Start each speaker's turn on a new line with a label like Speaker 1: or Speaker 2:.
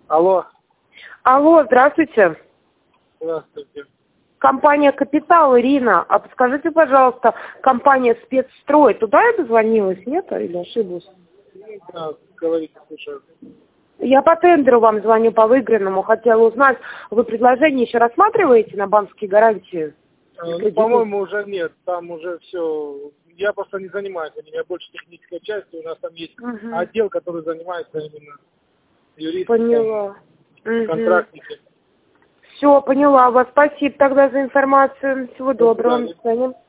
Speaker 1: Алло.
Speaker 2: Алло, здравствуйте.
Speaker 1: Здравствуйте.
Speaker 2: Компания «Капитал», Ирина. А подскажите, пожалуйста, компания «Спецстрой». Туда я дозвонилась, нет? Или ошиблась?
Speaker 1: Да, говорите, слушаю.
Speaker 2: Я по тендеру вам звоню, по выигранному. Хотела узнать, вы предложение еще рассматриваете на банковские гарантии?
Speaker 1: Ну, по-моему, уже нет. Там уже все. Я просто не занимаюсь этим. Я больше технической части. У нас там есть отдел, который занимается именно юристами,
Speaker 2: Поняла.
Speaker 1: контрактники.
Speaker 2: Все, поняла вас. Спасибо тогда за информацию. Всего доброго. До свидания.